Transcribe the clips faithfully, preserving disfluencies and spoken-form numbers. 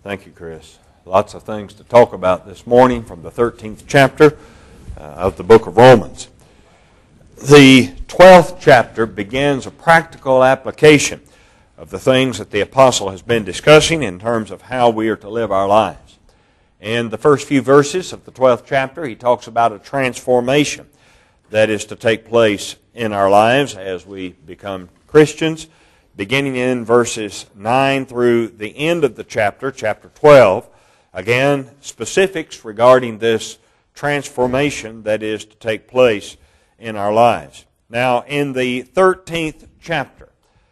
Thank you, Chris. Lots of things to talk about this morning from the thirteenth chapter uh, of the book of Romans. The twelfth chapter begins a practical application of the things that the apostle has been discussing in terms of how we are to live our lives. In the first few verses of the twelfth chapter, he talks about a transformation that is to take place in our lives as we become Christians. Beginning in verses nine through the end of the chapter, chapter twelve, again, specifics regarding this transformation that is to take place in our lives. Now, in the thirteenth chapter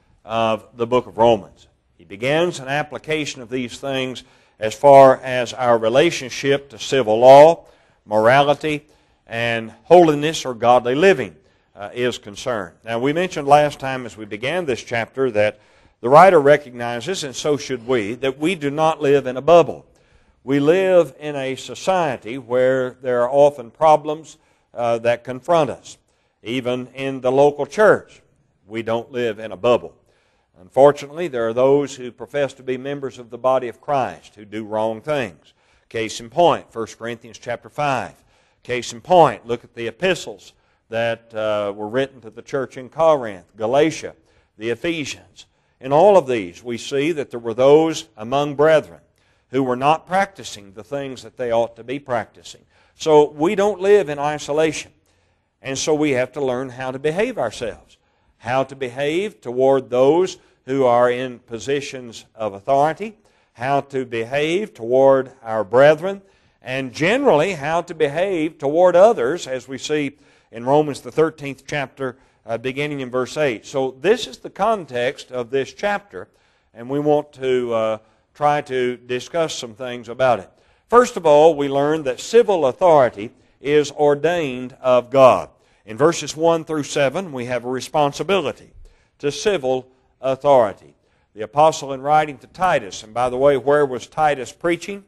of the book of Romans, he begins an application of these things as far as our relationship to civil law, morality, and holiness or godly living Uh, is concerned. Now, we mentioned last time as we began this chapter that the writer recognizes, and so should we, that we do not live in a bubble. We live in a society where there are often problems uh, that confront us. Even in the local church, we don't live in a bubble. Unfortunately, there are those who profess to be members of the body of Christ who do wrong things. Case in point, First Corinthians chapter five. Case in point, look at the epistles that uh, were written to the church in Corinth, Galatia, the Ephesians. In all of these, we see that there were those among brethren who were not practicing the things that they ought to be practicing. So we don't live in isolation. And so we have to learn how to behave ourselves, how to behave toward those who are in positions of authority, how to behave toward our brethren, and generally how to behave toward others, as we see in Romans, the thirteenth chapter, uh, beginning in verse eight. So this is the context of this chapter, and we want to uh, try to discuss some things about it. First of all, we learn that civil authority is ordained of God. In verses one through seven, we have a responsibility to civil authority. The apostle in writing to Titus, and by the way, where was Titus preaching?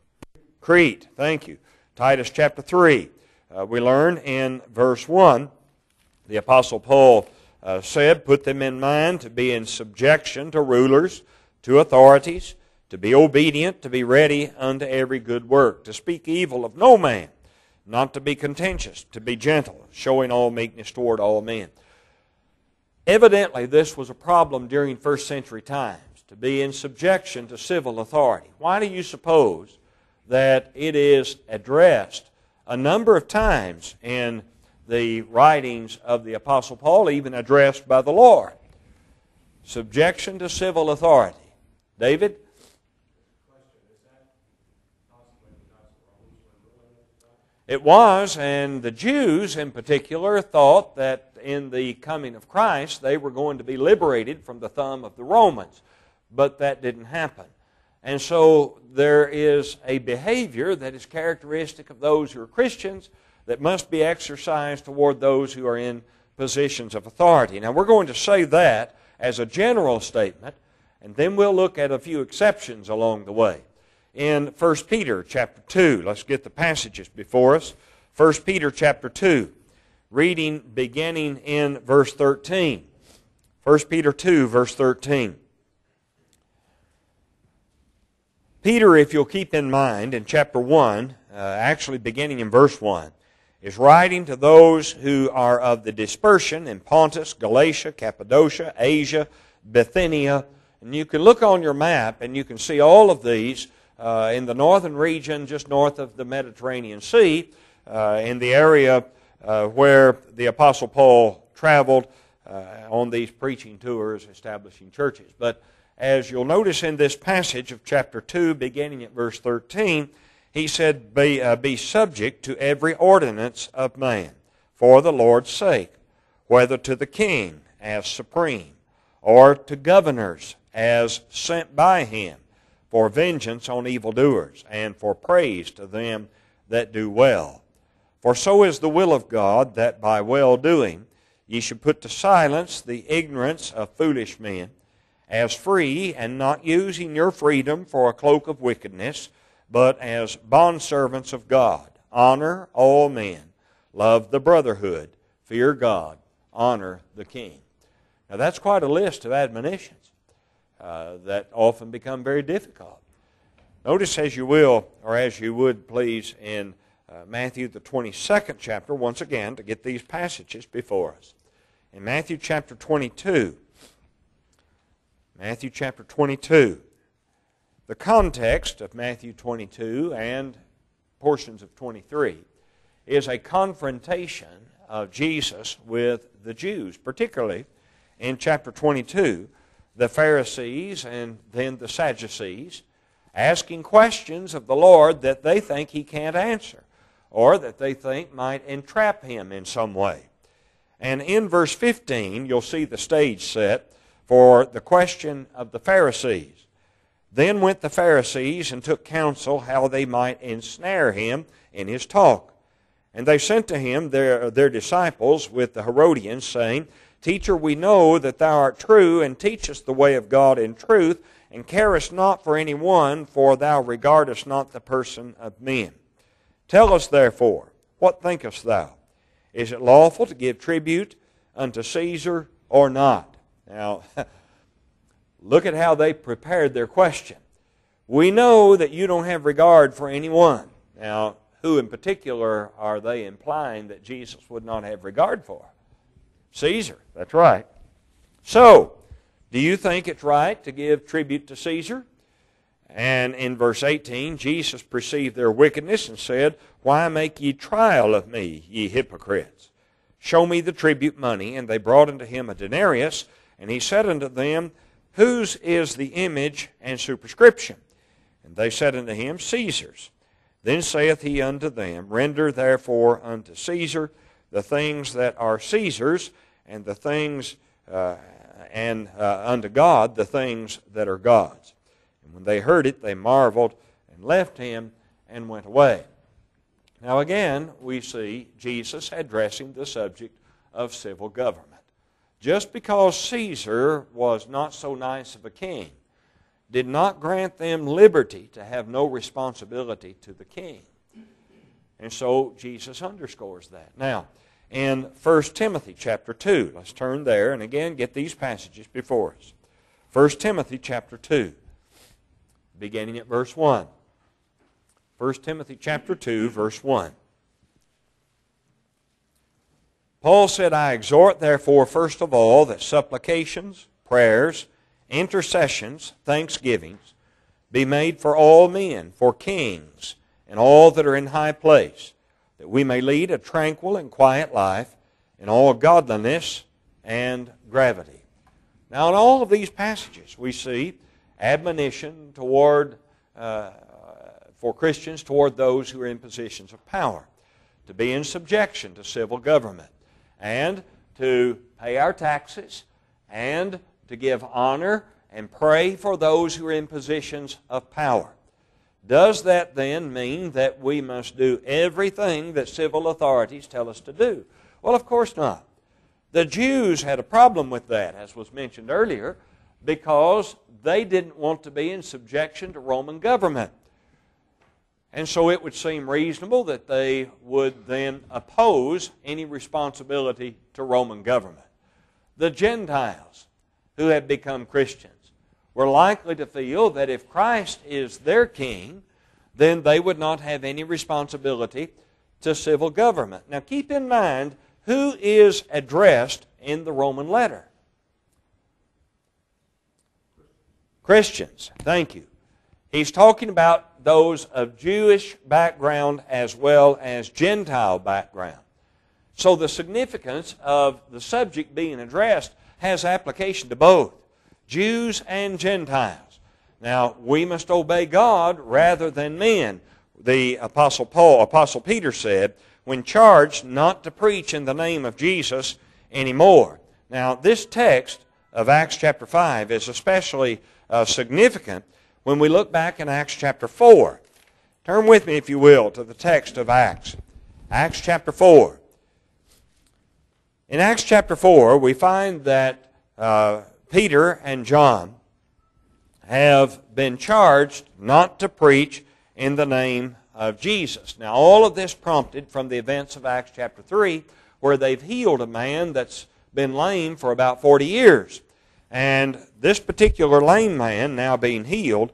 Crete, thank you. Titus chapter three. Uh, we learn in verse one, the Apostle Paul uh, said, "Put them in mind to be in subjection to rulers, to authorities, to be obedient, to be ready unto every good work, to speak evil of no man, not to be contentious, to be gentle, showing all meekness toward all men." Evidently, this was a problem during first century times, to be in subjection to civil authority. Why do you suppose that it is addressed a number of times in the writings of the Apostle Paul, even addressed by the Lord? Subjection to civil authority. David? It was, and the Jews in particular thought that in the coming of Christ they were going to be liberated from the thumb of the Romans, but that didn't happen. And so there is a behavior that is characteristic of those who are Christians that must be exercised toward those who are in positions of authority. Now, we're going to say that as a general statement, and then we'll look at a few exceptions along the way. In First Peter chapter two, let's get the passages before us. First Peter chapter two, reading beginning in verse thirteen. First Peter two, verse thirteen. Peter, if you'll keep in mind, in chapter one, uh, actually beginning in verse one, is writing to those who are of the dispersion in Pontus, Galatia, Cappadocia, Asia, Bithynia. And you can look on your map and you can see all of these uh, in the northern region, just north of the Mediterranean Sea, uh, in the area uh, where the Apostle Paul traveled uh, on these preaching tours, establishing churches. But as you'll notice in this passage of chapter two, beginning at verse thirteen, he said, be, uh, be subject to every ordinance of man, for the Lord's sake, whether to the king as supreme, or to governors as sent by him, for vengeance on evildoers, and for praise to them that do well. For so is the will of God, that by well-doing ye should put to silence the ignorance of foolish men, as free, and not using your freedom for a cloak of wickedness, but as bondservants of God. Honor all men. Love the brotherhood. Fear God. Honor the king. Now that's quite a list of admonitions uh, that often become very difficult. Notice as you will, or as you would please, in uh, Matthew the twenty-second chapter, once again, to get these passages before us. In Matthew chapter twenty-two, Matthew chapter twenty-two, the context of Matthew twenty-two and portions of twenty-three is a confrontation of Jesus with the Jews, particularly in chapter twenty-two, the Pharisees and then the Sadducees asking questions of the Lord that they think He can't answer, or that they think might entrap Him in some way. And in verse fifteen, you'll see the stage set for the question of the Pharisees. Then went the Pharisees and took counsel how they might ensnare Him in His talk. And they sent to Him their, their disciples with the Herodians, saying, Teacher, we know that Thou art true, and teachest the way of God in truth, and carest not for any one, for Thou regardest not the person of men. Tell us therefore, what thinkest Thou? Is it lawful to give tribute unto Caesar or not? Now, look at how they prepared their question. We know that you don't have regard for anyone. Now, who in particular are they implying that Jesus would not have regard for? Caesar, that's right. So, do you think it's right to give tribute to Caesar? And in verse eighteen, Jesus perceived their wickedness and said, Why make ye trial of me, ye hypocrites? Show me the tribute money. And they brought unto him a denarius, and he said unto them, Whose is the image and superscription? And they said unto him, Caesar's. Then saith he unto them, Render therefore unto Caesar the things that are Caesar's, and the things uh, and uh, unto God the things that are God's. And when they heard it, they marveled and left him and went away. Now again, we see Jesus addressing the subject of civil government. Just because Caesar was not so nice of a king did not grant them liberty to have no responsibility to the king. And so Jesus underscores that. Now, in First Timothy chapter two, let's turn there and again get these passages before us. First Timothy chapter two, beginning at verse one. First Timothy chapter two, verse one. Paul said, I exhort therefore first of all that supplications, prayers, intercessions, thanksgivings be made for all men, for kings, and all that are in high place, that we may lead a tranquil and quiet life in all godliness and gravity. Now in all of these passages we see admonition toward, uh, for Christians toward those who are in positions of power, to be in subjection to civil government, and to pay our taxes, and to give honor and pray for those who are in positions of power. Does that then mean that we must do everything that civil authorities tell us to do? Well, of course not. The Jews had a problem with that, as was mentioned earlier, because they didn't want to be in subjection to Roman government. And so it would seem reasonable that they would then oppose any responsibility to Roman government. The Gentiles who had become Christians were likely to feel that if Christ is their king, then they would not have any responsibility to civil government. Now keep in mind who is addressed in the Roman letter. Christians, thank you. He's talking about those of Jewish background as well as Gentile background. So the significance of the subject being addressed has application to both Jews and Gentiles. Now, we must obey God rather than men. The Apostle Paul, Apostle Peter said, when charged not to preach in the name of Jesus anymore. Now, this text of Acts chapter five is especially uh, significant when we look back in Acts chapter four. Turn with me, if you will, to the text of Acts. Acts chapter four. In Acts chapter four, we find that uh, Peter and John have been charged not to preach in the name of Jesus. Now, all of this prompted from the events of Acts chapter three, where they've healed a man that's been lame for about forty years. And this particular lame man, now being healed,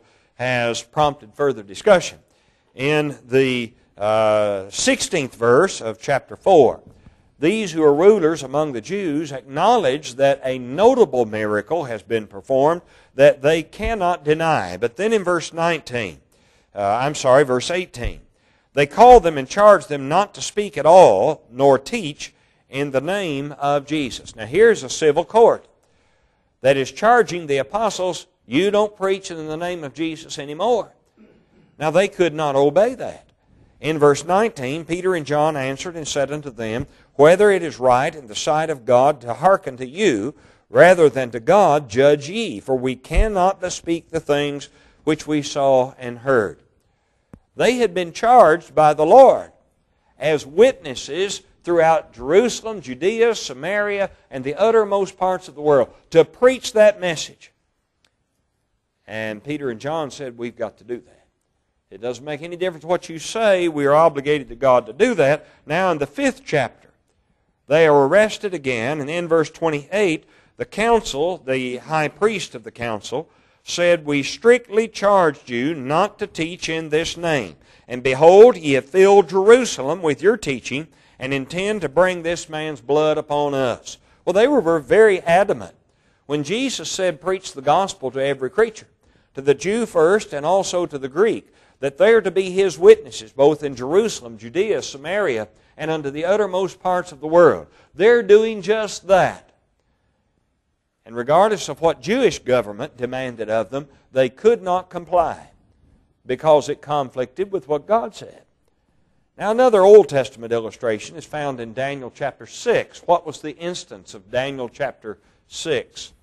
has prompted further discussion. In the uh, sixteenth verse of chapter four, these who are rulers among the Jews acknowledge that a notable miracle has been performed that they cannot deny. But then in verse nineteen, uh, I'm sorry, verse eighteen, they call them and charge them not to speak at all, nor teach in the name of Jesus. Now here's a civil court that is charging the apostles, you don't preach in the name of Jesus anymore. Now they could not obey that. In verse nineteen, Peter and John answered and said unto them, whether it is right in the sight of God to hearken to you, rather than to God, judge ye, for we cannot bespeak the things which we saw and heard. They had been charged by the Lord as witnesses throughout Jerusalem, Judea, Samaria, and the uttermost parts of the world to preach that message. And Peter and John said, we've got to do that. It doesn't make any difference what you say. We are obligated to God to do that. Now in the fifth chapter, they are arrested again, and in verse twenty-eight, the council, the high priest of the council, said, we strictly charged you not to teach in this name. And behold, ye have filled Jerusalem with your teaching, and intend to bring this man's blood upon us. Well, they were very adamant. When Jesus said, preach the gospel to every creature, to the Jew first and also to the Greek, that they are to be His witnesses, both in Jerusalem, Judea, Samaria, and unto the uttermost parts of the world. They're doing just that. And regardless of what Jewish government demanded of them, they could not comply because it conflicted with what God said. Now another Old Testament illustration is found in Daniel chapter six. What was the instance of Daniel chapter six?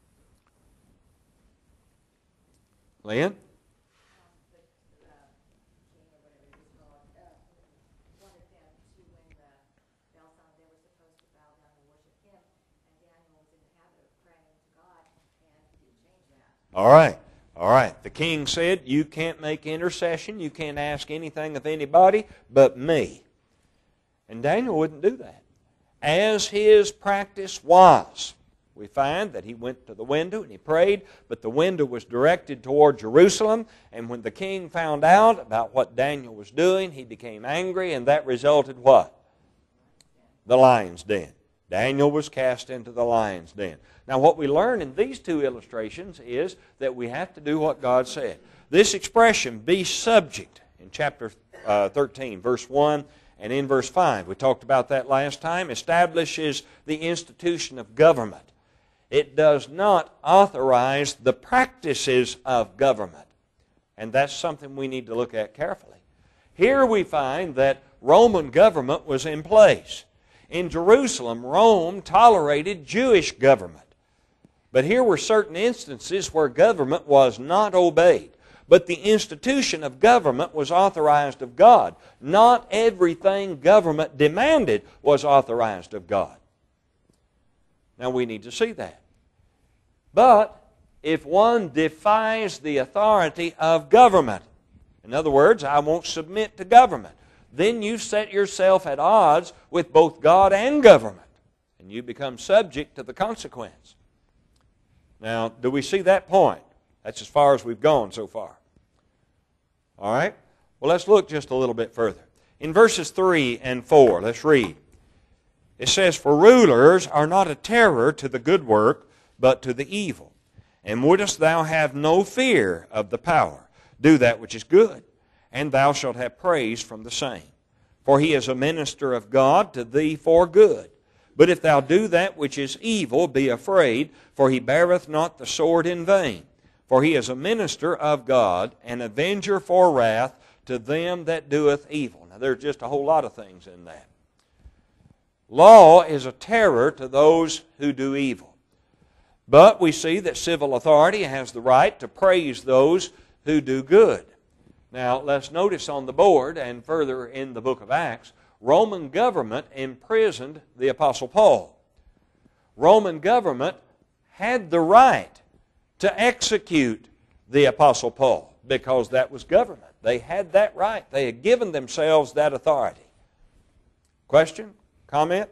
Lynn? All right, all right. The king said, you can't make intercession, you can't ask anything of anybody but me. And Daniel wouldn't do that. As his practice was, we find that he went to the window and he prayed, but the window was directed toward Jerusalem, and when the king found out about what Daniel was doing, he became angry, and that resulted what? The lion's den. Daniel was cast into the lion's den. Now what we learn in these two illustrations is that we have to do what God said. This expression, be subject, in chapter uh, thirteen, verse one, and in verse five, we talked about that last time, establishes the institution of government. It does not authorize the practices of government. And that's something we need to look at carefully. Here we find that Roman government was in place. In Jerusalem, Rome tolerated Jewish government. But here were certain instances where government was not obeyed. But the institution of government was authorized of God. Not everything government demanded was authorized of God. Now we need to see that. But if one defies the authority of government, in other words, I won't submit to government, then you set yourself at odds with both God and government, and you become subject to the consequence. Now, do we see that point? That's as far as we've gone so far. All right? Well, let's look just a little bit further. In verses three and four, let's read. It says, for rulers are not a terror to the good work, but to the evil. And wouldest thou have no fear of the power, do that which is good, and thou shalt have praise from the same. For he is a minister of God to thee for good. But if thou do that which is evil, be afraid, for he beareth not the sword in vain. For he is a minister of God, an avenger for wrath to them that doeth evil. Now there's just a whole lot of things in that. Law is a terror to those who do evil. But we see that civil authority has the right to praise those who do good. Now, let's notice on the board and further in the book of Acts, Roman government imprisoned the Apostle Paul. Roman government had the right to execute the Apostle Paul because that was government. They had that right. They had given themselves that authority. Question? Comment?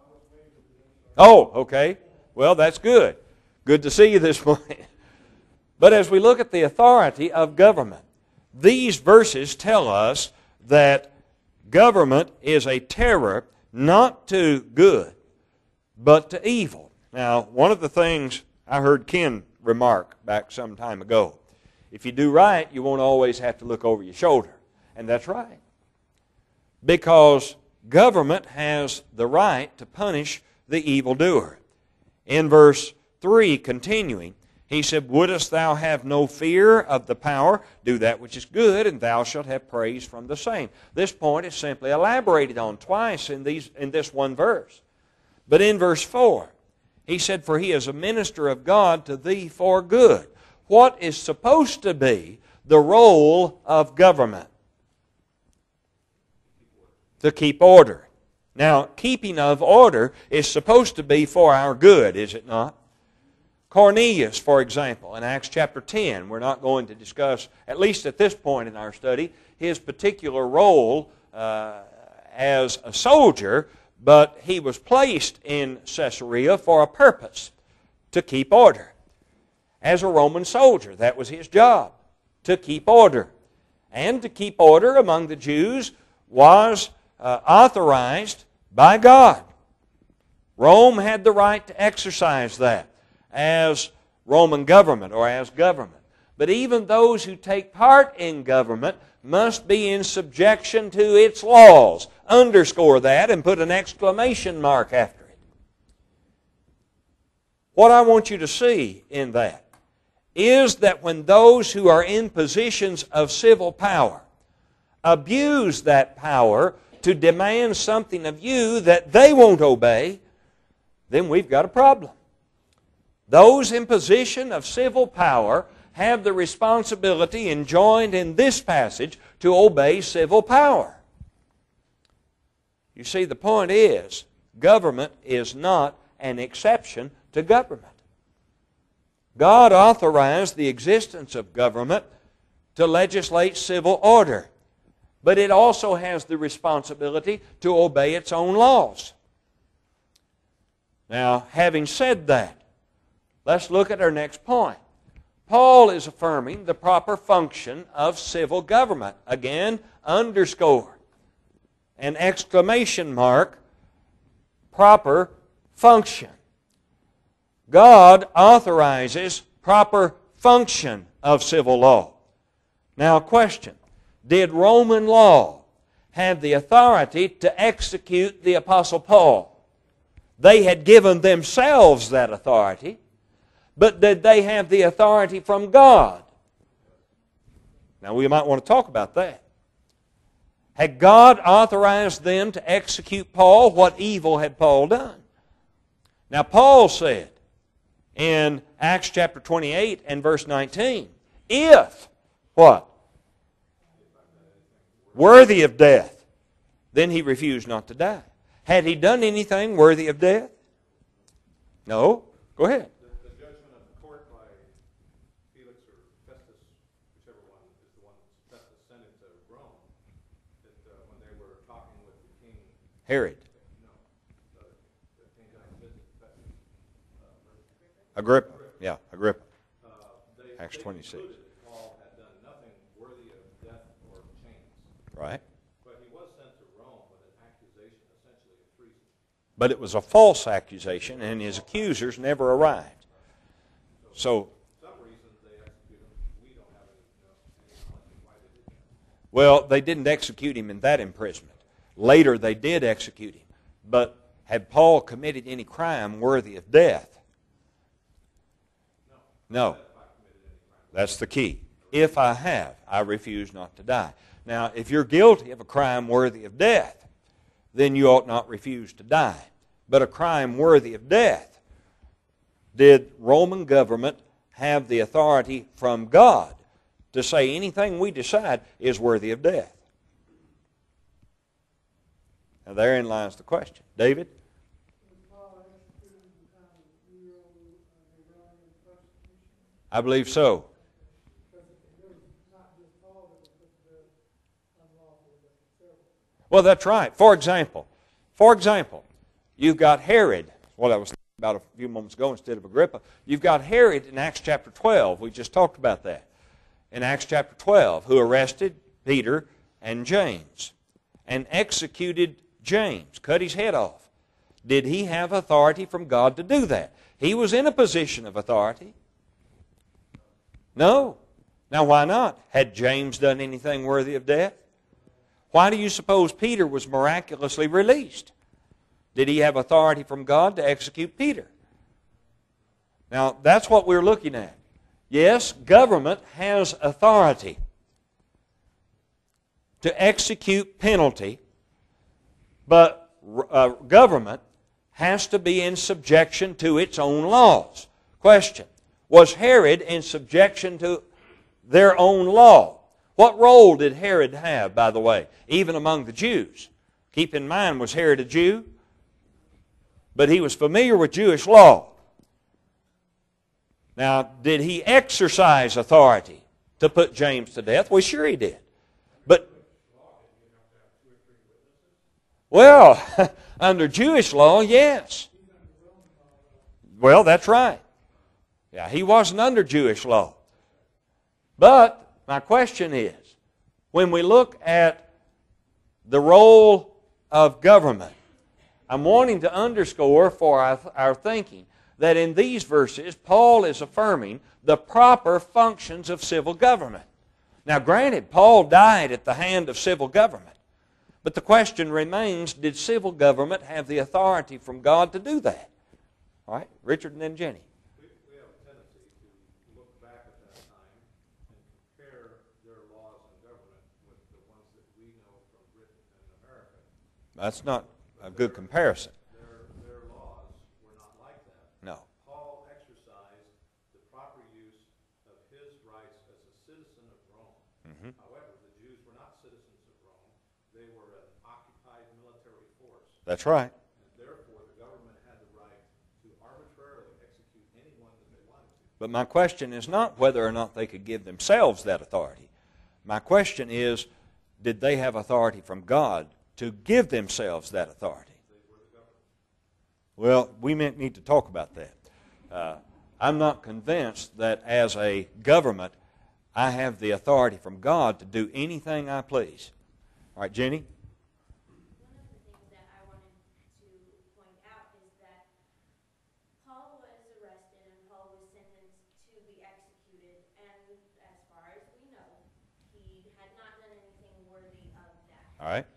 Oh, okay. Well, that's good. Good to see you this morning. But as we look at the authority of government, these verses tell us that government is a terror not to good, but to evil. Now, one of the things I heard Ken remark back some time ago, if you do right, you won't always have to look over your shoulder. And that's right. Because government has the right to punish the evildoer. In verse three, continuing, he said, "Wouldest thou have no fear of the power? Do that which is good, and thou shalt have praise from the same." This point is simply elaborated on twice in, these, in this one verse. But in verse four, he said, "For he is a minister of God to thee for good." What is supposed to be the role of government? To keep order. Now, keeping of order is supposed to be for our good, is it not? Cornelius, for example, in Acts chapter ten, we're not going to discuss, at least at this point in our study, his particular role uh, as a soldier, but he was placed in Caesarea for a purpose, to keep order. As a Roman soldier, that was his job, to keep order. And to keep order among the Jews was uh, authorized by God. Rome had the right to exercise that as Roman government or as government. But even those who take part in government must be in subjection to its laws. Underscore that and put an exclamation mark after it. What I want you to see in that is that when those who are in positions of civil power abuse that power to demand something of you that they won't obey, then we've got a problem. Those in position of civil power have the responsibility enjoined in this passage to obey civil power. You see, the point is, government is not an exception to government. God authorized the existence of government to legislate civil order, but it also has the responsibility to obey its own laws. Now, having said that, let's look at our next point. Paul is affirming the proper function of civil government. Again, underscore, an exclamation mark, proper function. God authorizes proper function of civil law. Now, question, did Roman law have the authority to execute the Apostle Paul? They had given themselves that authority, but did they have the authority from God? Now, we might want to talk about that. Had God authorized them to execute Paul? What evil had Paul done? Now, Paul said in Acts chapter twenty-eight and verse nineteen, if, what? Worthy of death, then he refused not to die. Had he done anything worthy of death? No. Go ahead. The, the judgment of the court by Felix or Festus, whichever one is the one that Festus sent into Rome, that uh, when they were talking with the king... Herod. No. The, the king that visited Festus. Uh, Agrippa. Yeah, Agrippa. Uh, they, Acts they twenty-six. concluded that Paul had done nothing worthy of death or chains. Right. But he was sent to Rome with an accusation essentially of treason. But it was a false accusation, and his accusers never arrived. So, Some reasons they execute him, we don't have any, you know, any knowledge of why they did that. well, they didn't execute him in that imprisonment. Later, they did execute him. But had Paul committed any crime worthy of death? No. That's the key. If I have, I refuse not to die. Now, if you're guilty of a crime worthy of death, then you ought not refuse to die. But a crime worthy of death, did Roman government have the authority from God to say anything we decide is worthy of death? Now, therein lies the question. David? I believe so. Well, that's right. For example, for example, you've got Herod. Well, that was about a few moments ago instead of Agrippa. You've got Herod in Acts chapter twelve. We just talked about that. In Acts chapter twelve, who arrested Peter and James and executed James, cut his head off. Did he have authority from God to do that? He was in a position of authority. No. Now, why not? Had James done anything worthy of death? Why do you suppose Peter was miraculously released? Did he have authority from God to execute Peter? Now, that's what we're looking at. Yes, government has authority to execute penalty, but uh, government has to be in subjection to its own laws. Question: was Herod in subjection to their own law? What role did Herod have, by the way, even among the Jews? Keep in mind, was Herod a Jew? But he was familiar with Jewish law. Now, did he exercise authority to put James to death? Well, sure he did. But, well, under Jewish law, yes. Well, that's right. Yeah, he wasn't under Jewish law. But my question is, when we look at the role of government, I'm wanting to underscore for our, our thinking that in these verses, Paul is affirming the proper functions of civil government. Now, granted, Paul died at the hand of civil government. But the question remains, did civil government have the authority from God to do that? All right, Richard and then Jenny. We, we have a tendency to look back at that time and compare their laws and government with the ones that we know from Britain and America. That's not a good comparison. Their, their laws were not like that. No. Paul exercised the proper use of his rights as a citizen of Rome. Mm-hmm. However, the Jews were not citizens of Rome. They were an occupied military force. That's right. And therefore, the government had the right to arbitrarily execute anyone that they wanted to. But my question is not whether or not they could give themselves that authority. My question is, did they have authority from God to give themselves that authority? Well, we may need to talk about that. Uh, I'm not convinced that as a government, I have the authority from God to do anything I please. All right, Jenny? One of the things that I wanted to point out is that Paul was arrested and Paul was sentenced to be executed, and as far as we know, he had not done anything worthy of that. All right.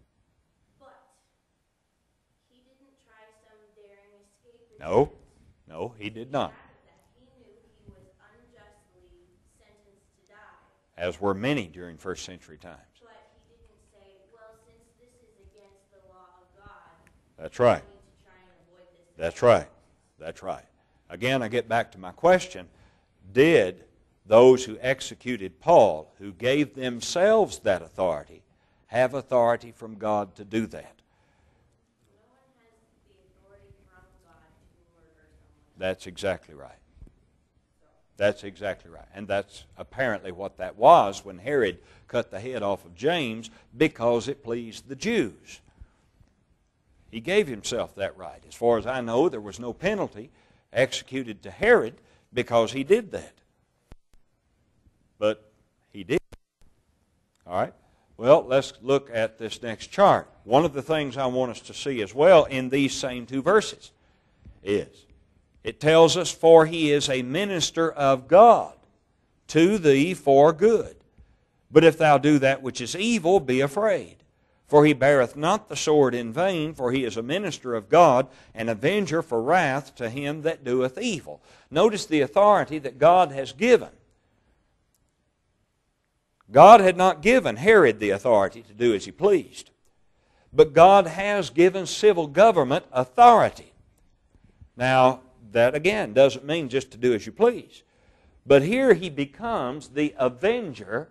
No, no, he did not. He knew he was unjustly sentenced to die. As were many during first century times. But he didn't say, well, since this is against the law of God, that's right. we need to try and avoid this. That's right. That's right. Again, I get back to my question. Did those who executed Paul, who gave themselves that authority, have authority from God to do that? That's exactly right. That's exactly right. And that's apparently what that was when Herod cut the head off of James, because it pleased the Jews. He gave himself that right. As far as I know, there was no penalty executed to Herod because he did that. But he did. All right. Well, let's look at this next chart. One of the things I want us to see as well in these same two verses is, it tells us, for he is a minister of God to thee for good. But if thou do that which is evil, be afraid. For he beareth not the sword in vain, for he is a minister of God, an avenger for wrath to him that doeth evil. Notice the authority that God has given. God had not given Herod the authority to do as he pleased. But God has given civil government authority. Now, that again doesn't mean just to do as you please. But here he becomes the avenger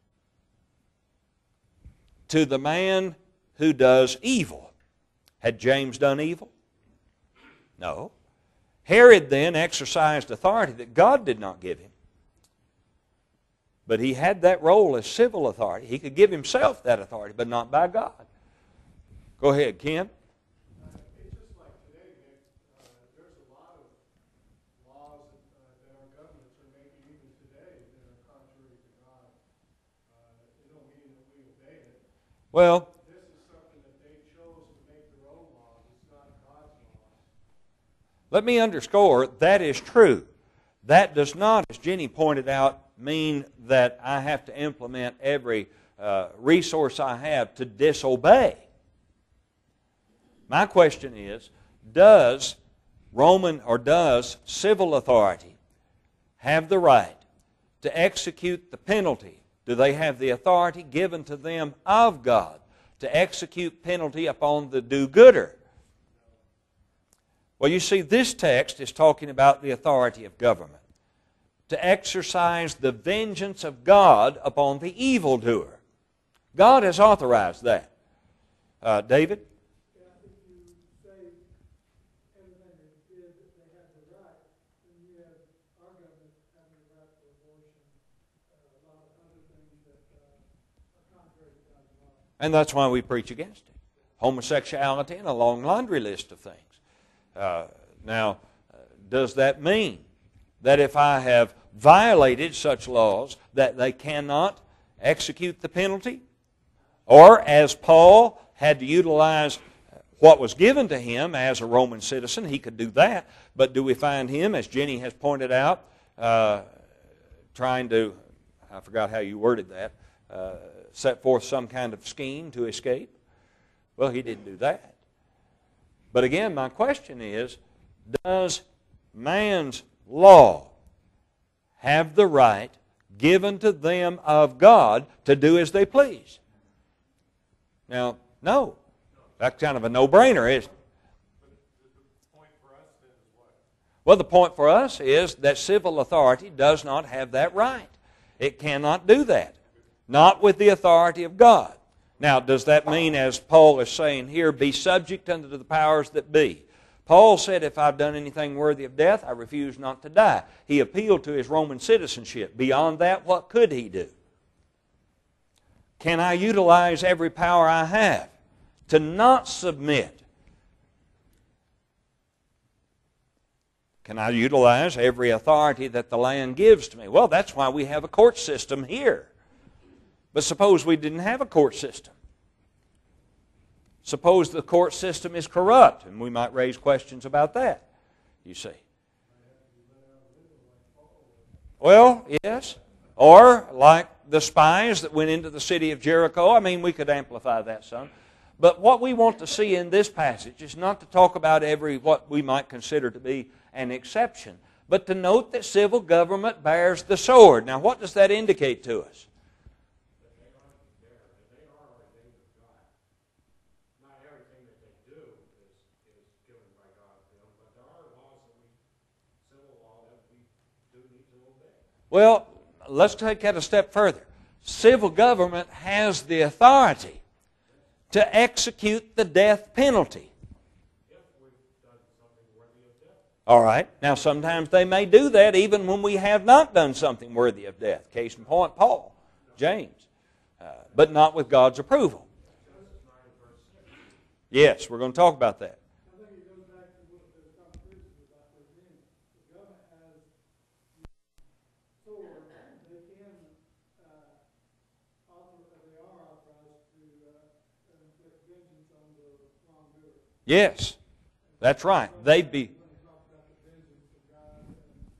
to the man who does evil. Had James done evil? No. Herod then exercised authority that God did not give him. But he had that role as civil authority. He could give himself that authority, but not by God. Go ahead, Ken. It's just like today, Nick, uh, there's a Well, This is something that they chose to make their own laws. It's not God's laws. let me underscore, that is true. That does not, as Jenny pointed out, mean that I have to implement every uh, resource I have to disobey. My question is, does Roman or does civil authority have the right to execute the penalty? Do they have the authority given to them of God to execute penalty upon the do-gooder? Well, you see, this text is talking about the authority of government, to exercise the vengeance of God upon the evildoer. God has authorized that. Uh, David? Yeah, if you say everything they did, that they have the right, then you have our government having the right for abortion, uh, a lot of other things that uh, are contrary to God's law. And that's why we preach against it. Homosexuality and a long laundry list of things. Uh, now, uh, does that mean that if I have violated such laws that they cannot execute the penalty? Or, as Paul had to utilize what was given to him as a Roman citizen, he could do that. But do we find him, as Jenny has pointed out, uh, trying to, I forgot how you worded that, uh, set forth some kind of scheme to escape? Well, he didn't do that. But again, my question is, does man's law have the right given to them of God to do as they please? Now, no. That's kind of a no-brainer, isn't it? Well, the point for us is that civil authority does not have that right. It cannot do that. Not with the authority of God. Now, does that mean, as Paul is saying here, be subject unto the powers that be? Paul said, if I've done anything worthy of death, I refuse not to die. He appealed to his Roman citizenship. Beyond that, what could he do? Can I utilize every power I have to not submit? Can I utilize every authority that the land gives to me? Well, that's why we have a court system here. But suppose we didn't have a court system. Suppose the court system is corrupt, and we might raise questions about that, you see. Well, yes. Or like the spies that went into the city of Jericho. I mean, we could amplify that some. But what we want to see in this passage is not to talk about every what we might consider to be an exception, but to note that civil government bears the sword. Now, what does that indicate to us? Well, let's take that a step further. Civil government has the authority to execute the death penalty. All right. Now, sometimes they may do that even when we have not done something worthy of death. Case in point, Paul, James. Uh, but not with God's approval. Yes, we're going to talk about that. I think it goes back to what the conversation was about with him. The government has sword, they can, uh, author, they are authorized to uh, inflict vengeance on the wrongdoer. Yes, that's right. They'd be... When they talk about the vengeance of God, and,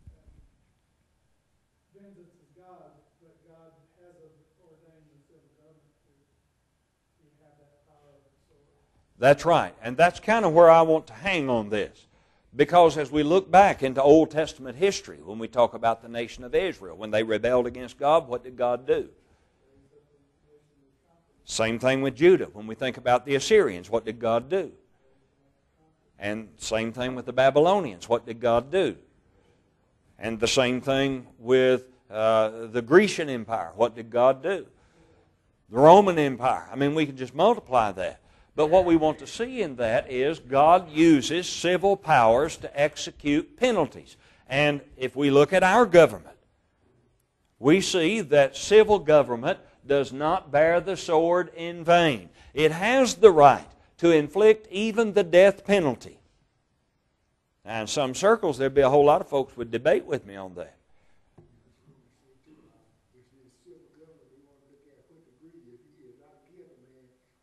and vengeance is God, but God has ordained the civil government to, to have that power of the sword. That's right. And that's kind of where I want to hang on this. Because as we look back into Old Testament history, when we talk about the nation of Israel, when they rebelled against God, what did God do? Same thing with Judah. When we think about the Assyrians, what did God do? And same thing with the Babylonians. What did God do? And the same thing with uh, the Grecian Empire. What did God do? The Roman Empire. I mean, we can just multiply that. But what we want to see in that is God uses civil powers to execute penalties. And if we look at our government, we see that civil government does not bear the sword in vain. It has the right to inflict even the death penalty. Now, in some circles, there'd be a whole lot of folks would debate with me on that.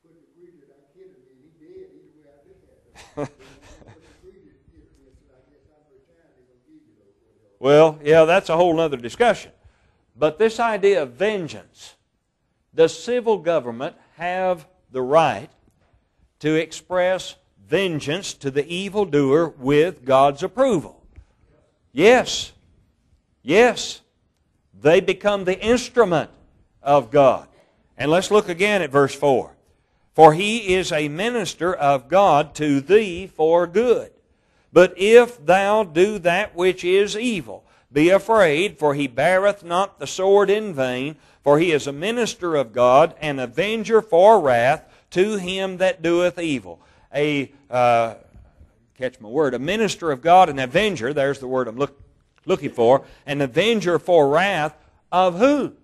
couldn't agree that I kidded me. He dead either way I look at him. Couldn't agree that if this, I guess I'm retired, they're gonna give you those whatever. Well, yeah, that's a whole other discussion. But this idea of vengeance, does civil government have the right to express vengeance to the evildoer with God's approval? Yes. Yes. They become the instrument of God. And let's look again at verse four. For he is a minister of God to thee for good. But if thou do that which is evil, be afraid, for he beareth not the sword in vain, for he is a minister of God, an avenger for wrath to him that doeth evil. A, uh, catch my word, a minister of God, an avenger, there's the word I'm look, looking for, an avenger for wrath of who?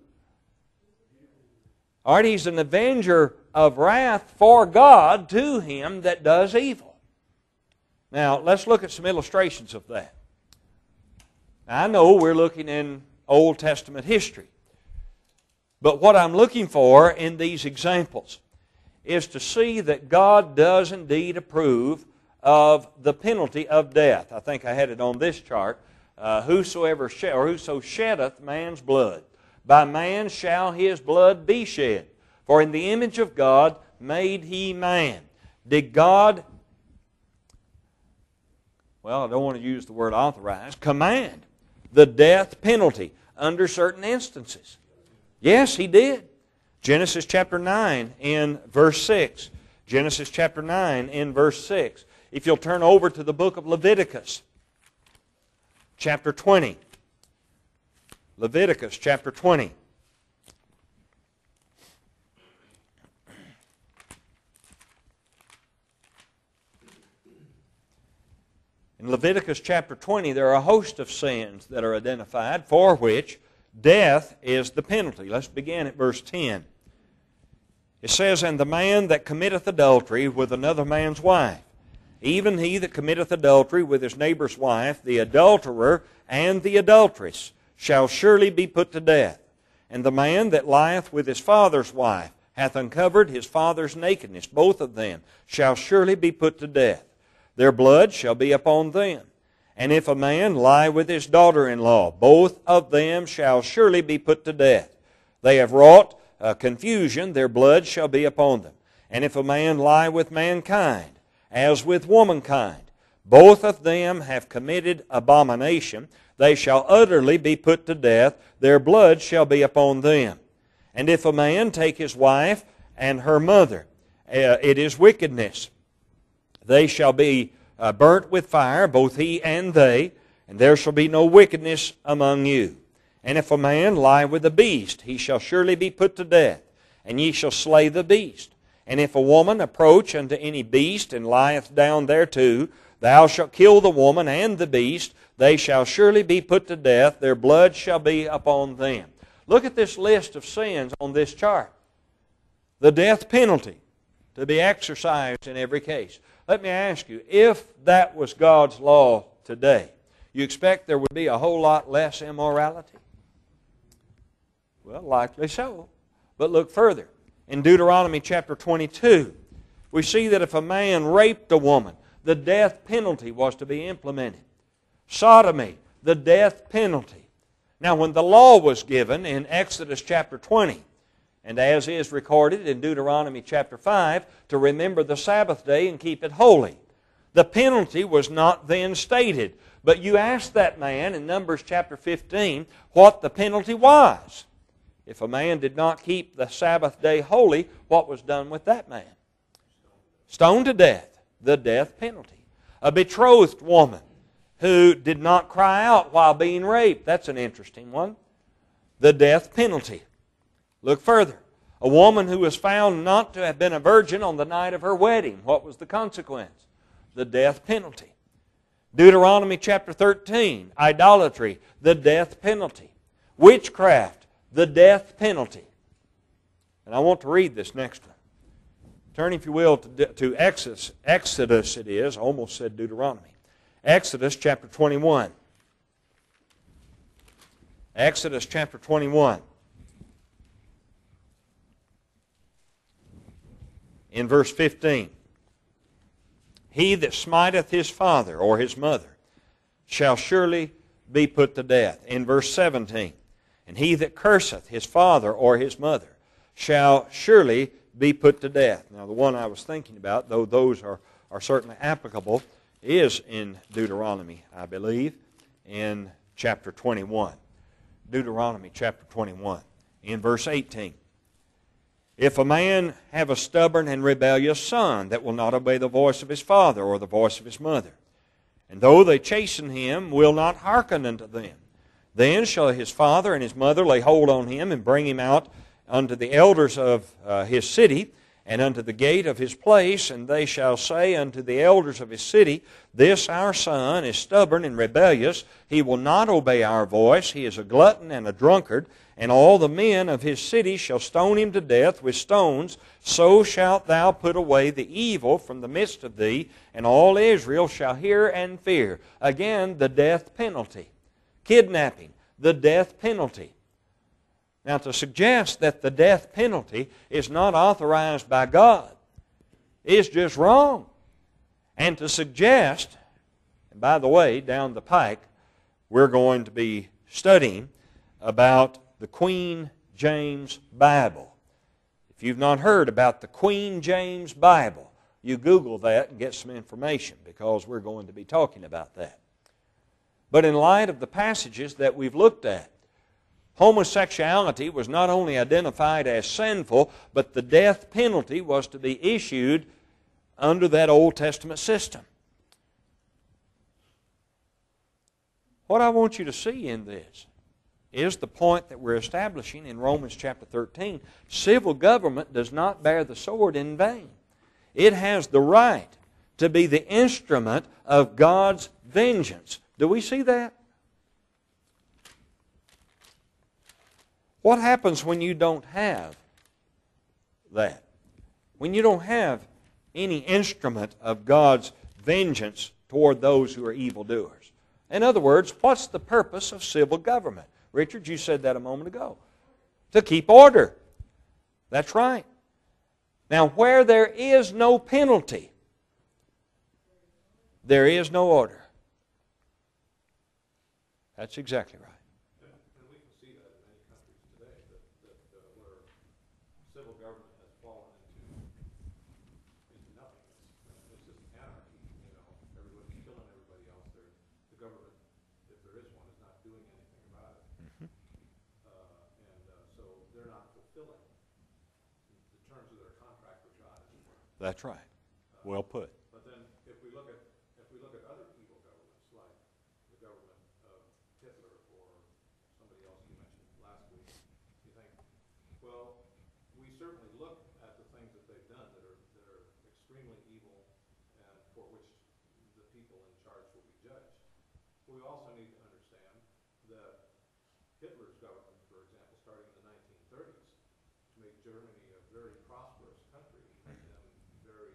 All right, he's an avenger of wrath for God to him that does evil. Now, let's look at some illustrations of that. Now, I know we're looking in Old Testament history. But what I'm looking for in these examples is to see that God does indeed approve of the penalty of death. I think I had it on this chart. Uh, whosoever shed, or whoso sheddeth man's blood, by man shall his blood be shed. For in the image of God made he man. Did God, well, I don't want to use the word authorize, command the death penalty under certain instances? Yes, he did. Genesis chapter nine in verse six. Genesis chapter nine in verse six. If you'll turn over to the book of Leviticus, chapter twenty. Leviticus chapter twenty. In Leviticus chapter twenty, there are a host of sins that are identified for which death is the penalty. Let's begin at verse ten. It says, And the man that committeth adultery with another man's wife, even he that committeth adultery with his neighbor's wife, the adulterer and the adulteress, shall surely be put to death. And the man that lieth with his father's wife hath uncovered his father's nakedness. Both of them shall surely be put to death. Their blood shall be upon them. And if a man lie with his daughter-in-law, both of them shall surely be put to death. They have wrought uh, confusion, their blood shall be upon them. And if a man lie with mankind, as with womankind, both of them have committed abomination, they shall utterly be put to death, their blood shall be upon them. And if a man take his wife and her mother, uh, it is wickedness. They shall be uh, burnt with fire, both he and they, and there shall be no wickedness among you. And if a man lie with a beast, he shall surely be put to death, and ye shall slay the beast. And if a woman approach unto any beast, and lieth down thereto, thou shalt kill the woman and the beast, they shall surely be put to death, their blood shall be upon them. Look at this list of sins on this chart. The death penalty to be exercised in every case. Let me ask you, if that was God's law today, you expect there would be a whole lot less immorality? Well, likely so. But look further. In Deuteronomy chapter twenty-two, we see that if a man raped a woman, the death penalty was to be implemented. Sodomy, the death penalty. Now, when the law was given in Exodus chapter twenty, and as is recorded in Deuteronomy chapter five, to remember the Sabbath day and keep it holy, the penalty was not then stated. But you asked that man in Numbers chapter fifteen what the penalty was. If a man did not keep the Sabbath day holy, what was done with that man? Stoned to death, the death penalty. A betrothed woman who did not cry out while being raped, that's an interesting one. The death penalty. Look further. A woman who was found not to have been a virgin on the night of her wedding, what was the consequence? The death penalty. Deuteronomy chapter thirteen, idolatry, the death penalty. Witchcraft, the death penalty. And I want to read this next one. Turn, if you will, to, to Exodus. Exodus it is. I almost said Deuteronomy. Exodus chapter twenty-one. Exodus chapter twenty-one. in verse fifteen. He that smiteth his father or his mother shall surely be put to death. In verse seventeen. And he that curseth his father or his mother shall surely be put to death. Now the one I was thinking about, though those are, are certainly applicable, is in Deuteronomy, I believe, in chapter twenty-one. Deuteronomy chapter twenty-one, in verse eighteen. If a man have a stubborn and rebellious son that will not obey the voice of his father or the voice of his mother, and though they chasten him, will not hearken unto them, then shall his father and his mother lay hold on him and bring him out unto the elders of uh, his city, and unto the gate of his place, and they shall say unto the elders of his city, This our son is stubborn and rebellious. He will not obey our voice. He is a glutton and a drunkard. And all the men of his city shall stone him to death with stones. So shalt thou put away the evil from the midst of thee, and all Israel shall hear and fear. Again, the death penalty. Kidnapping, the death penalty. Now, to suggest that the death penalty is not authorized by God is just wrong. And to suggest, and by the way, down the pike, we're going to be studying about the Queen James Bible. If you've not heard about the Queen James Bible, you Google that and get some information, because we're going to be talking about that. But in light of the passages that we've looked at, homosexuality was not only identified as sinful, but the death penalty was to be issued under that Old Testament system. What I want you to see in this is the point that we're establishing in Romans chapter thirteen. Civil government does not bear the sword in vain. It has the right to be the instrument of God's vengeance. Do we see that? What happens when you don't have that? When you don't have any instrument of God's vengeance toward those who are evildoers. In other words, what's the purpose of civil government? Richard, you said that a moment ago. To keep order. That's right. Now, where there is no penalty, there is no order. That's exactly right. And, and we can see that in many countries today, that, that uh, where civil government has fallen into, into nothingness. Uh, it's just anarchy, you know, everybody's killing everybody else. They're, the government, if there is one, is not doing anything about it. Mm-hmm. Uh, and uh, so they're not fulfilling the terms of their contract with God, as it were. That's right. Well put. But then, if we look at if we look at other evil governments, like the government of Hitler or somebody else you mentioned last week, you think, well, we certainly look at the things that they've done that are that are extremely evil, and for which the people in charge will be judged. But we also need to understand that Hitler's government, for example, starting in the nineteen thirties, made Germany a very prosperous country, made them very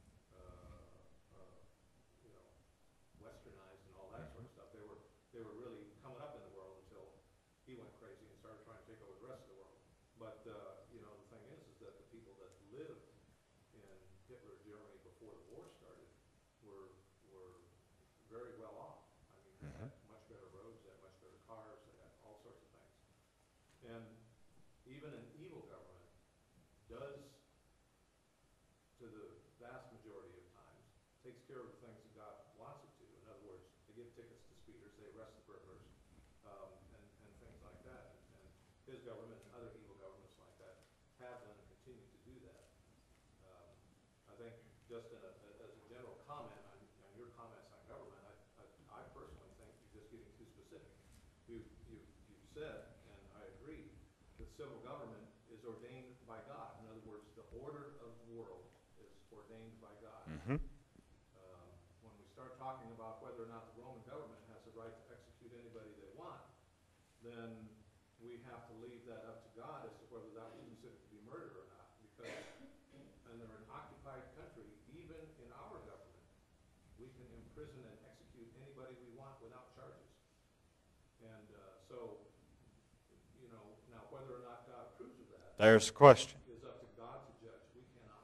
westernized and all that sort of stuff. They were they were really coming up in the world until he went crazy and started trying to take over the rest of the world. But uh, you know, the thing is, is that the people that lived in Hitler's Germany before the war started were were very well off. I mean, they had much better roads, they had much better cars, they had all sorts of things. And even an evil government does, to the vast majority of times, takes care of the things that God wants it to. In other words, they give tickets to speeders, they arrest the burglars, um, and, and things like that. And, and his government and other evil governments like that have done and continue to do that. Um, I think just in a, as a general comment on, on your comments on government, I, I, I personally think you're just getting too specific. You, you, you said, and I agree, that civil government is ordained by God. In other words, the order of the world is ordained by God. Mm-hmm. Um, when we start talking about whether or not the Roman government has the right to execute anybody they want, then we have to leave that up to God as to whether that was considered to be murder or not. Because under an occupied country, even in our government, we can imprison and execute anybody we want without charges. And uh, so, you know, now whether or not God approves of that There's the question. is up to God to judge. We cannot.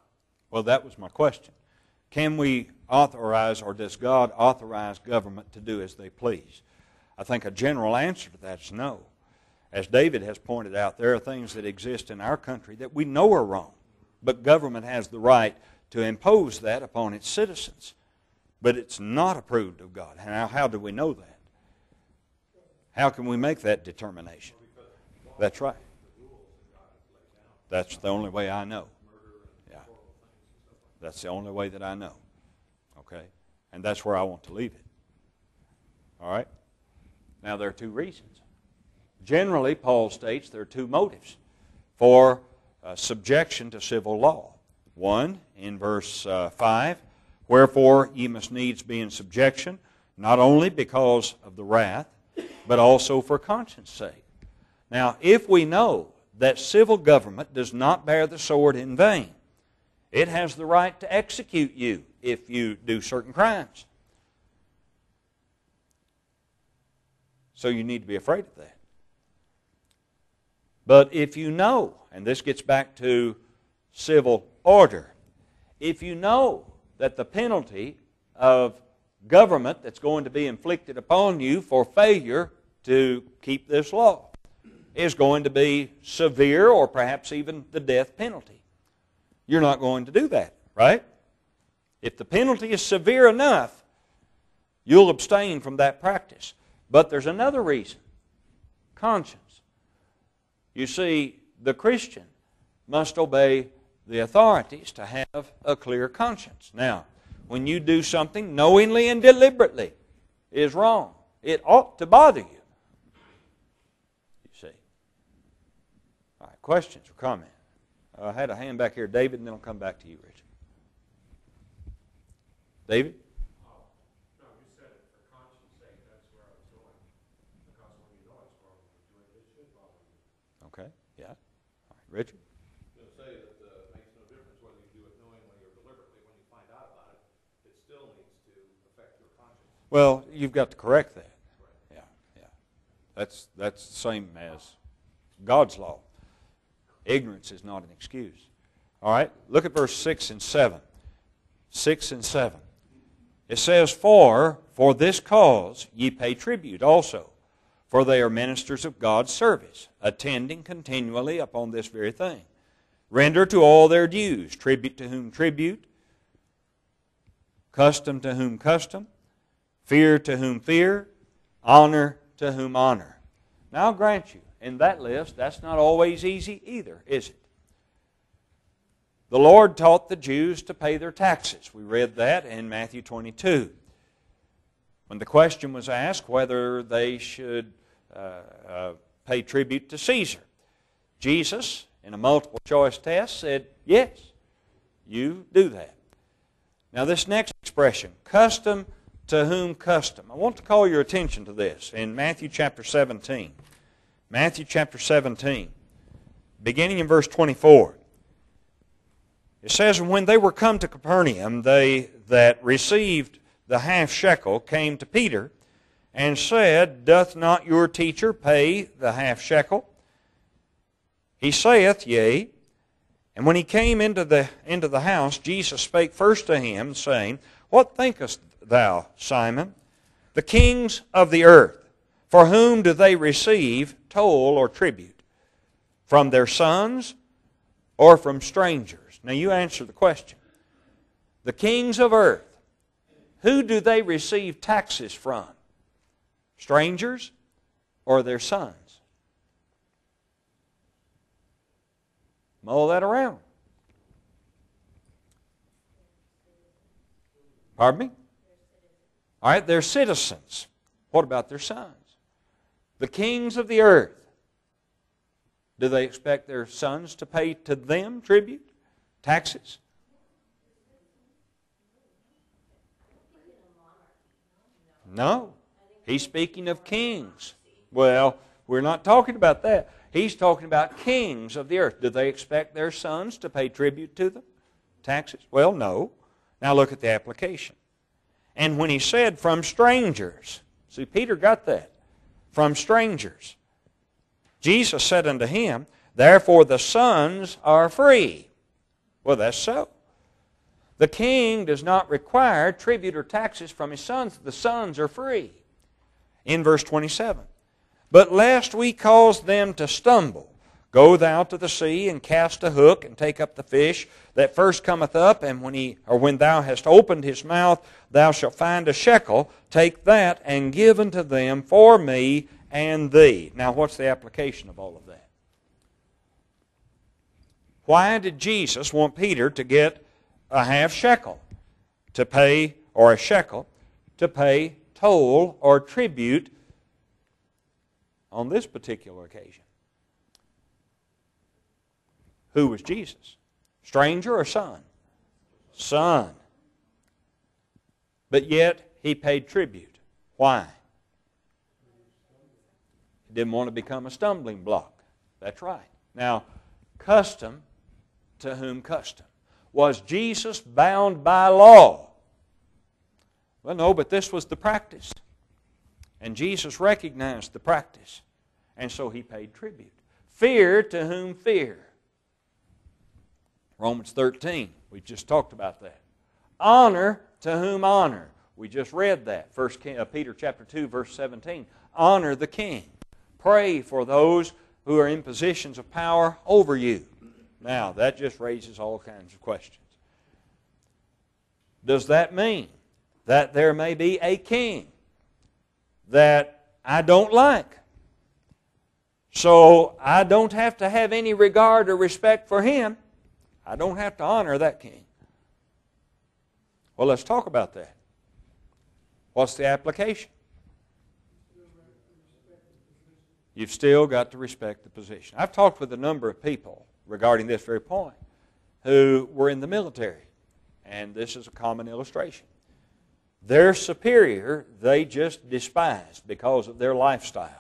Well, that was my question. Can we authorize, or does God authorize government to do as they please? I think a general answer to that is no. As David has pointed out, there are things that exist in our country that we know are wrong, but government has the right to impose that upon its citizens. But it's not approved of God. How, how do we know that? How can we make that determination? That's right. That's the only way I know. Yeah. That's the only way that I know. Okay? And that's where I want to leave it. All right? Now, there are two reasons. Generally, Paul states there are two motives for uh, subjection to civil law. One, in verse uh, five, wherefore ye must needs be in subjection, not only because of the wrath, but also for conscience sake. Now, if we know that civil government does not bear the sword in vain, it has the right to execute you if you do certain crimes. So you need to be afraid of that. But if you know, and this gets back to civil order, if you know that the penalty of government that's going to be inflicted upon you for failure to keep this law is going to be severe, or perhaps even the death penalty, you're not going to do that, right? If the penalty is severe enough, you'll abstain from that practice. But there's another reason. Conscience. You see, the Christian must obey the authorities to have a clear conscience. Now, when you do something knowingly and deliberately is wrong, it ought to bother you. You see. All right, questions or comments? I had a hand back here, David, and then I'll come back to you, Richard. David? Okay, yeah. All right, Richard? I was going to say that uh, it makes no difference whether you do it knowingly or deliberately. When you find out about it, it still needs to affect your conscience. Well, you've got to correct that. Right. Yeah, yeah. That's, that's the same as God's law. Ignorance is not an excuse. All right, look at verse six and seven. six and seven. It says, For, for this cause ye pay tribute also, for they are ministers of God's service, attending continually upon this very thing. Render to all their dues, tribute to whom tribute, custom to whom custom, fear to whom fear, honor to whom honor. Now I'll grant you, in that list, that's not always easy either, is it? The Lord taught the Jews to pay their taxes. We read that in Matthew twenty-two. When the question was asked whether they should uh, uh, pay tribute to Caesar, Jesus, in a multiple choice test, said, yes, you do that. Now this next expression, custom to whom custom. I want to call your attention to this in Matthew chapter seventeen. Matthew chapter seventeen, beginning in verse twenty-four. It says, And when they were come to Capernaum, they that received the half shekel came to Peter, and said, Doth not your teacher pay the half shekel? He saith, Yea. And when he came into the, into the house, Jesus spake first to him, saying, What thinkest thou, Simon? The kings of the earth, for whom do they receive toll or tribute? From their sons or from strangers? Now you answer the question. The kings of earth, who do they receive taxes from? Strangers or their sons? Mull that around. Pardon me? All right, they're citizens. What about their sons? The kings of the earth, do they expect their sons to pay to them tribute, taxes? No. He's speaking of kings. Well, we're not talking about that. He's talking about kings of the earth. Do they expect their sons to pay tribute to them? Taxes? Well, no. Now look at the application. And when he said, from strangers. See, Peter got that. From strangers. Jesus said unto him, Therefore the sons are free. Well, that's so. The king does not require tribute or taxes from his sons. The sons are free. In verse twenty-seven, but lest we cause them to stumble, go thou to the sea, and cast a hook, and take up the fish that first cometh up, and when he or when thou hast opened his mouth, thou shalt find a shekel. Take that, and give unto them for me and thee. Now, what's the application of all of that? Why did Jesus want Peter to get a half shekel to pay, or a shekel, to pay toll or tribute on this particular occasion? Who was Jesus? Stranger or son? Son. But yet he paid tribute. Why? He didn't want to become a stumbling block. That's right. Now, custom to whom custom? Was Jesus bound by law? Well, no, but this was the practice. And Jesus recognized the practice. And so he paid tribute. Fear to whom fear? Romans thirteen, we just talked about that. Honor to whom honor? We just read that. First Peter chapter two, verse seventeen. Honor the king. Pray for those who are in positions of power over you. Now, that just raises all kinds of questions. Does that mean that there may be a king that I don't like, so I don't have to have any regard or respect for him? I don't have to honor that king. Well, let's talk about that. What's the application? You've still got to respect the position. I've talked with a number of people regarding this very point who were in the military, and this is a common illustration. Their superior, they just despised because of their lifestyle.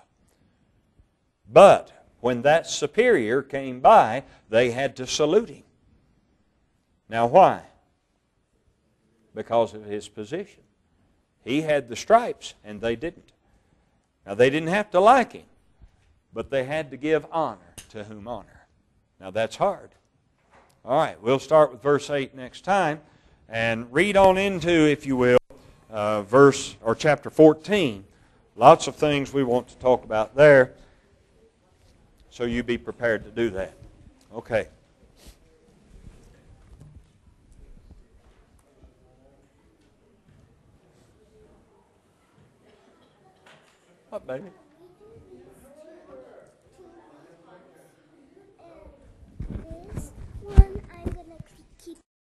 But when that superior came by, they had to salute him. Now why? Because of his position. He had the stripes and they didn't. Now they didn't have to like him, but they had to give honor to whom honor. Now that's hard. All right, we'll start with verse eight next time and read on into, if you will, uh, verse or chapter fourteen. Lots of things we want to talk about there, so you be prepared to do that. Okay. What, baby?